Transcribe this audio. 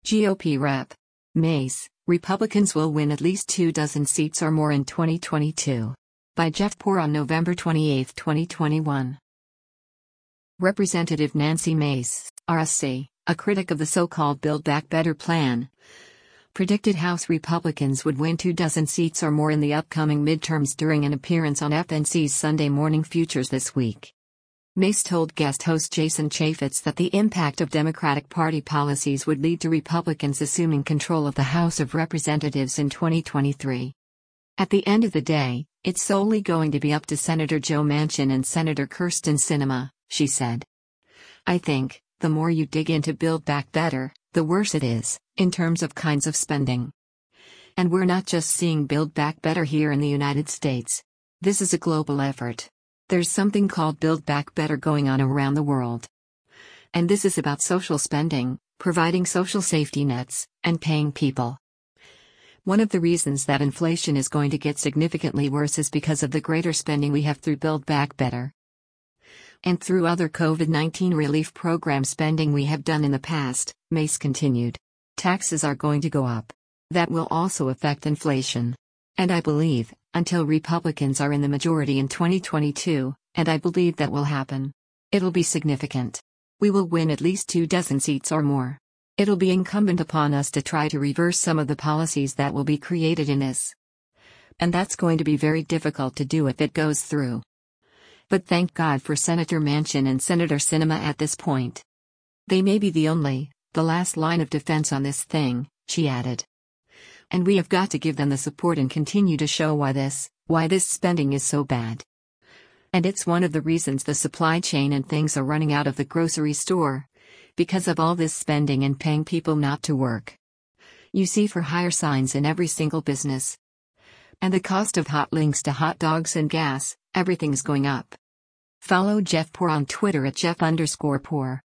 GOP Rep. Mace, Republicans will win at least 24 seats or more in 2022. By Jeff Poor on November 28, 2021. Representative Nancy Mace, RSC, a critic of the so-called Build Back Better plan, predicted House Republicans would win 24 seats or more in the upcoming midterms during an appearance on FNC's Sunday Morning Futures this week. Mace told guest host Jason Chaffetz that the impact of Democratic Party policies would lead to Republicans assuming control of the House of Representatives in 2023. At the end of the day, it's solely going to be up to Senator Joe Manchin and Senator Kyrsten Sinema, she said. I think, the more you dig into Build Back Better, the worse it is, in terms of kinds of spending. And we're not just seeing Build Back Better here in the United States. This is a global effort. There's something called Build Back Better going on around the world. And this is about social spending, providing social safety nets, and paying people. One of the reasons that inflation is going to get significantly worse is because of the greater spending we have through Build Back Better. And through other COVID-19 relief program spending we have done in the past, Mace continued. Taxes are going to go up. That will also affect inflation. And I believe, until Republicans are in the majority in 2022, and I believe that will happen, it'll be significant. We will win at least 24 seats or more. It'll be incumbent upon us to try to reverse some of the policies that will be created in this. And that's going to be very difficult to do if it goes through. But thank God for Senator Manchin and Senator Sinema at this point. They may be the last line of defense on this thing, she added. And we have got to give them the support and continue to show why this spending is so bad. And it's one of the reasons the supply chain and things are running out of the grocery store. Because of all this spending and paying people not to work. You see for hire signs in every single business. And the cost of hot links to hot dogs and gas, everything's going up. Follow Jeff Poor on Twitter at Jeff_Poor.